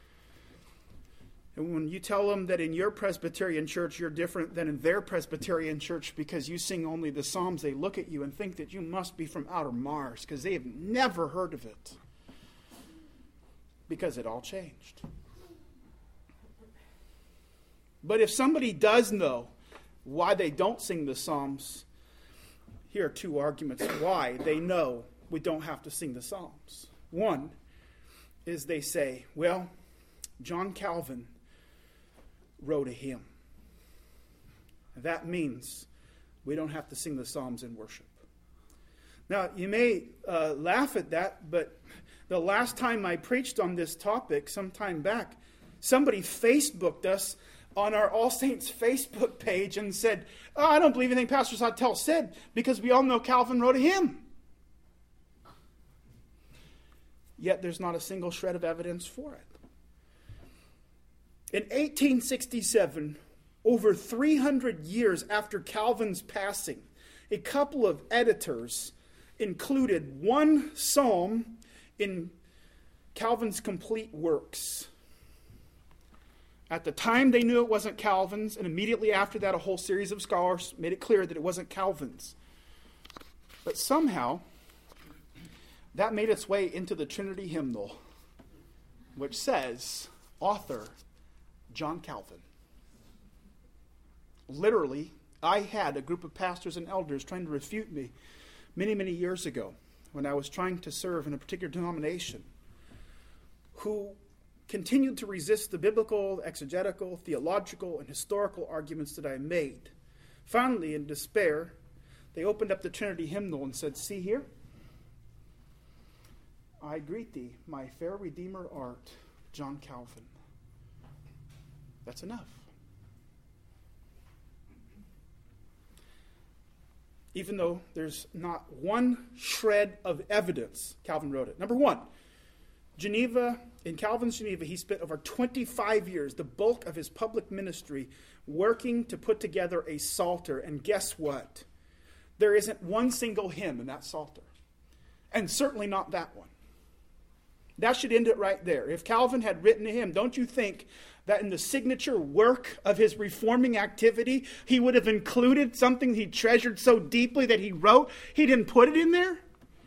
And when you tell them that in your Presbyterian church you're different than in their Presbyterian church because you sing only the Psalms, they look at you and think that you must be from outer Mars because they have never heard of it. Because it all changed. But if somebody does know why they don't sing the Psalms, here are two arguments why they know we don't have to sing the Psalms. One is they say, well, John Calvin wrote a hymn. That means we don't have to sing the Psalms in worship. Now, you may uh, laugh at that, but the last time I preached on this topic, some time back, somebody Facebooked us on our All Saints Facebook page and said, oh, I don't believe anything Pastor Sawtelle said because we all know Calvin wrote a hymn. Yet there's not a single shred of evidence for it. In eighteen sixty-seven, over three hundred years after Calvin's passing, a couple of editors included one psalm in Calvin's complete works. At the time, they knew it wasn't Calvin's, and immediately after that, a whole series of scholars made it clear that it wasn't Calvin's. But somehow, that made its way into the Trinity hymnal, which says, author, John Calvin. Literally, I had a group of pastors and elders trying to refute me many, many years ago when I was trying to serve in a particular denomination who continued to resist the biblical, exegetical, theological, and historical arguments that I made. Finally, in despair, they opened up the Trinity hymnal and said, see here, I greet thee, my fair Redeemer art, John Calvin. That's enough. Even though there's not one shred of evidence Calvin wrote it. Number one, Geneva, in Calvin's Geneva, he spent over twenty-five years, the bulk of his public ministry, working to put together a psalter. And guess what? There isn't one single hymn in that psalter. And certainly not that one. That should end it right there. If Calvin had written a hymn, don't you think that in the signature work of his reforming activity, he would have included something he treasured so deeply that he wrote? He didn't put it in there?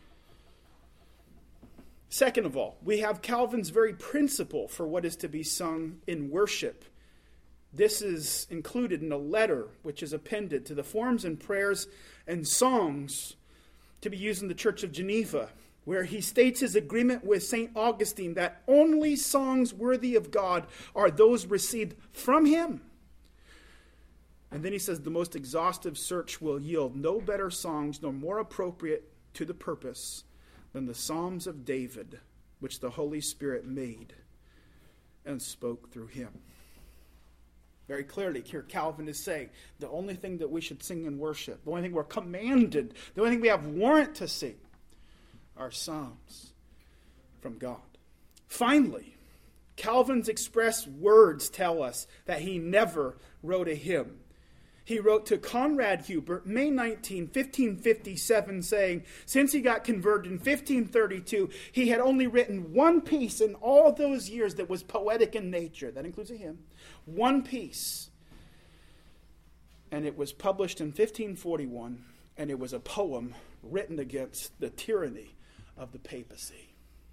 Second of all, we have Calvin's very principle for what is to be sung in worship. This is included in a letter which is appended to the forms and prayers and songs to be used in the Church of Geneva, where he states his agreement with Saint Augustine that only songs worthy of God are those received from him. And then he says the most exhaustive search will yield no better songs nor more appropriate to the purpose than the Psalms of David, which the Holy Spirit made and spoke through him. Very clearly, here Calvin is saying the only thing that we should sing in worship, the only thing we're commanded, the only thing we have warrant to sing, are psalms from God. Finally, Calvin's express words tell us that he never wrote a hymn. He wrote to Conrad Hubert, May nineteenth, fifteen fifty-seven, saying, since he got converted in fifteen thirty-two, he had only written one piece in all those years that was poetic in nature. That includes a hymn. One piece. And it was published in fifteen forty-one, and it was a poem written against the tyranny of the papacy.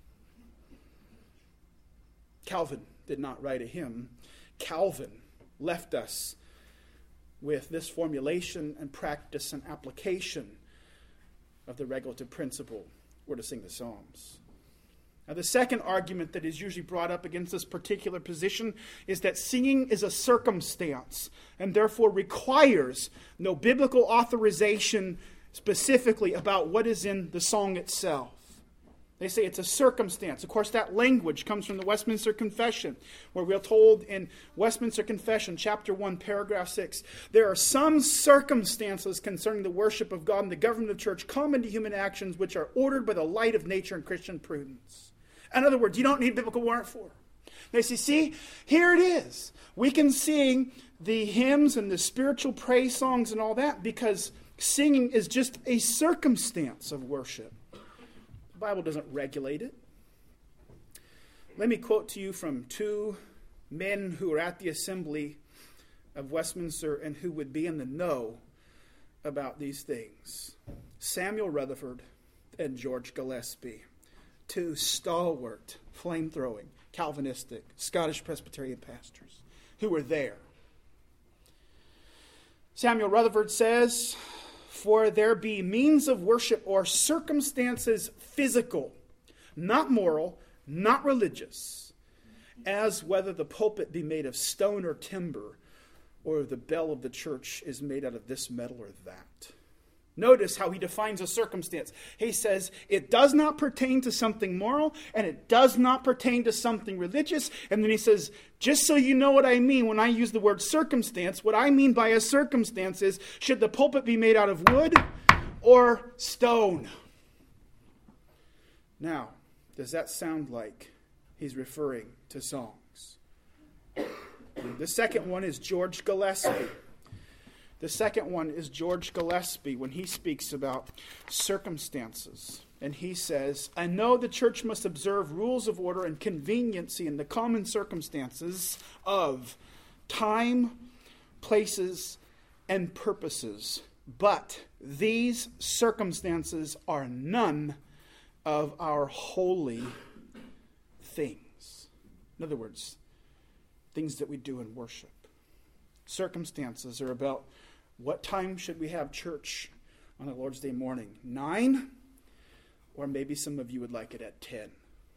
Calvin did not write a hymn. Calvin left us with this formulation and practice and application of the regulative principle. We're to sing the Psalms. Now, the second argument that is usually brought up against this particular position is that singing is a circumstance and therefore requires no biblical authorization specifically about what is in the song itself. They say it's a circumstance. Of course, that language comes from the Westminster Confession, where we're told in Westminster Confession, chapter one, paragraph six, there are some circumstances concerning the worship of God and the government of the church common to human actions which are ordered by the light of nature and Christian prudence. In other words, you don't need biblical warrant for. They say, see, here it is. We can sing the hymns and the spiritual praise songs and all that because singing is just a circumstance of worship. The Bible doesn't regulate it. Let me quote to you from two men who are at the assembly of Westminster and who would be in the know about these things. Samuel Rutherford and George Gillespie, two stalwart, flame-throwing, Calvinistic, Scottish Presbyterian pastors who were there. Samuel Rutherford says, for there be means of worship or circumstances physical, not moral, not religious, as whether the pulpit be made of stone or timber, or the bell of the church is made out of this metal or that. Notice how he defines a circumstance. He says it does not pertain to something moral, and it does not pertain to something religious. And then he says, just so you know what I mean when I use the word circumstance, what I mean by a circumstance is, should the pulpit be made out of wood or stone? Now, does that sound like he's referring to songs? The second one is George Gillespie. The second one is George Gillespie when he speaks about circumstances. And he says, I know the church must observe rules of order and conveniency in the common circumstances of time, places, and purposes. But these circumstances are none of our holy things. In other words, things that we do in worship. Circumstances are about what time should we have church on the Lord's Day morning? Nine? Or maybe some of you would like it at ten.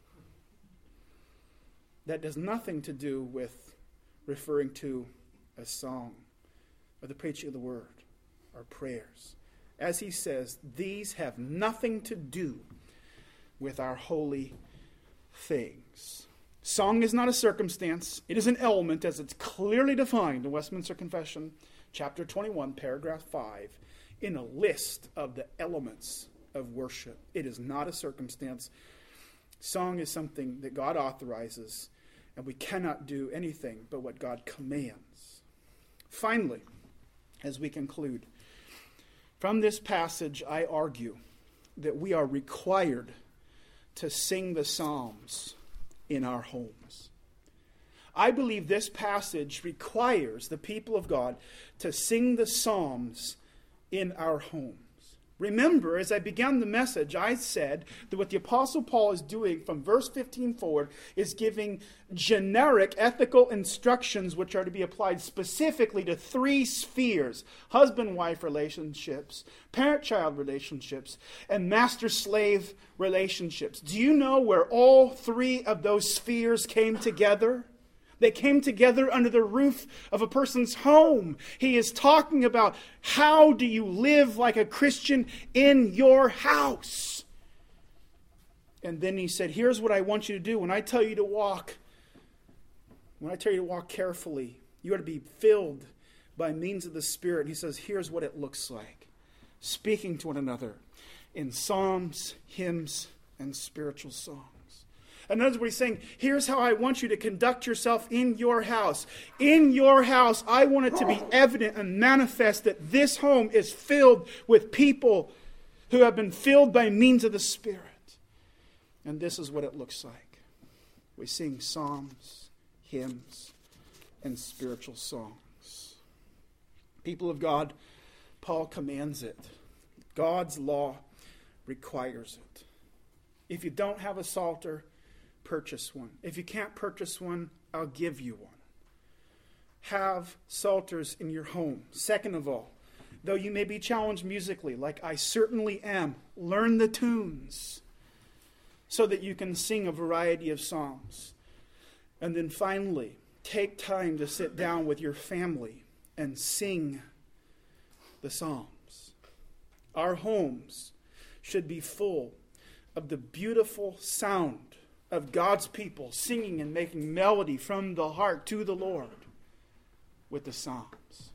That does nothing to do with referring to a song or the preaching of the word or prayers. As he says, these have nothing to do with our holy things. Song is not a circumstance. It is an element as it's clearly defined in Westminster Confession, chapter twenty-one, paragraph five, in a list of the elements of worship. It is not a circumstance. Song is something that God authorizes, and we cannot do anything but what God commands. Finally, as we conclude, from this passage, I argue that we are required to sing the Psalms in our homes. I believe this passage requires the people of God to sing the Psalms in our homes. Remember, as I began the message, I said that what the Apostle Paul is doing from verse fifteen forward is giving generic ethical instructions which are to be applied specifically to three spheres: husband-wife relationships, parent-child relationships, and master-slave relationships. Do you know where all three of those spheres came together? They came together under the roof of a person's home. He is talking about how do you live like a Christian in your house. And then he said, here's what I want you to do. When I tell you to walk, when I tell you to walk carefully, you are to be filled by means of the Spirit. He says, here's what it looks like. Speaking to one another in psalms, hymns, and spiritual songs. In other words, he's saying, here's how I want you to conduct yourself in your house. In your house, I want it to be evident and manifest that this home is filled with people who have been filled by means of the Spirit. And this is what it looks like. We sing psalms, hymns, and spiritual songs. People of God, Paul commands it. God's law requires it. If you don't have a psalter, purchase one. If you can't purchase one, I'll give you one. Have psalters in your home. Second of all, though you may be challenged musically, like I certainly am, learn the tunes so that you can sing a variety of songs. And then finally, take time to sit down with your family and sing the Psalms. Our homes should be full of the beautiful sound of God's people singing and making melody from the heart to the Lord with the Psalms.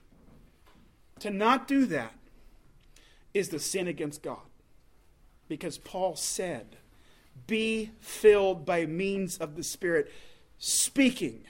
To not do that is the sin against God. Because Paul said, be filled by means of the Spirit, speaking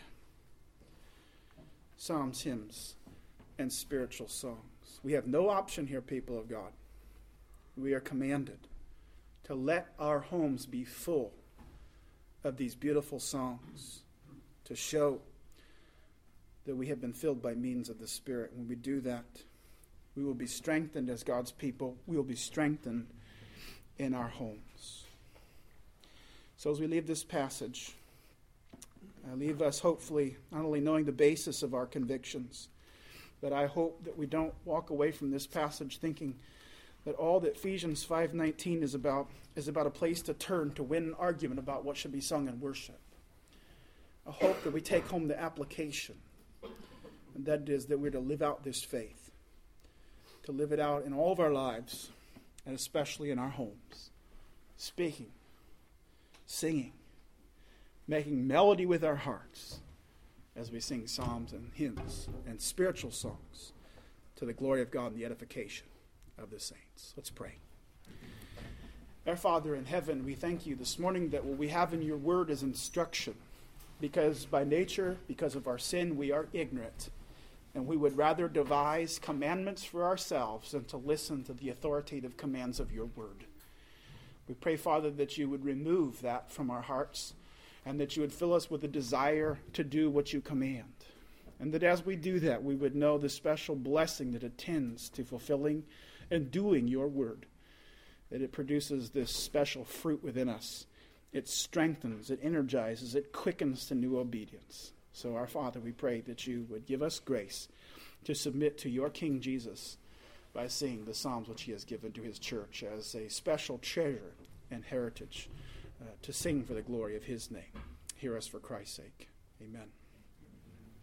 psalms, hymns, and spiritual songs. We have no option here, people of God. We are commanded to let our homes be full of these beautiful songs to show that we have been filled by means of the Spirit. When we do that, we will be strengthened as God's people. We will be strengthened in our homes. So as we leave this passage, I leave us hopefully not only knowing the basis of our convictions, but I hope that we don't walk away from this passage thinking that all that Ephesians five nineteen is about is about a place to turn to win an argument about what should be sung in worship. I hope that we take home the application, and that is that we're to live out this faith, to live it out in all of our lives, and especially in our homes, speaking, singing, making melody with our hearts as we sing psalms and hymns and spiritual songs to the glory of God and the edification of the saints. Let's pray. Our Father in heaven, we thank you this morning that what we have in your word is instruction, because by nature, because of our sin, we are ignorant, and we would rather devise commandments for ourselves than to listen to the authoritative commands of your word. We pray, Father, that you would remove that from our hearts, and that you would fill us with a desire to do what you command. And that as we do that, we would know the special blessing that attends to fulfilling and doing your word. That it produces this special fruit within us. It strengthens, it energizes, it quickens to new obedience. So our Father, we pray that you would give us grace to submit to your King Jesus by singing the psalms which he has given to his church as a special treasure and heritage uh, to sing for the glory of his name. Hear us for Christ's sake. Amen.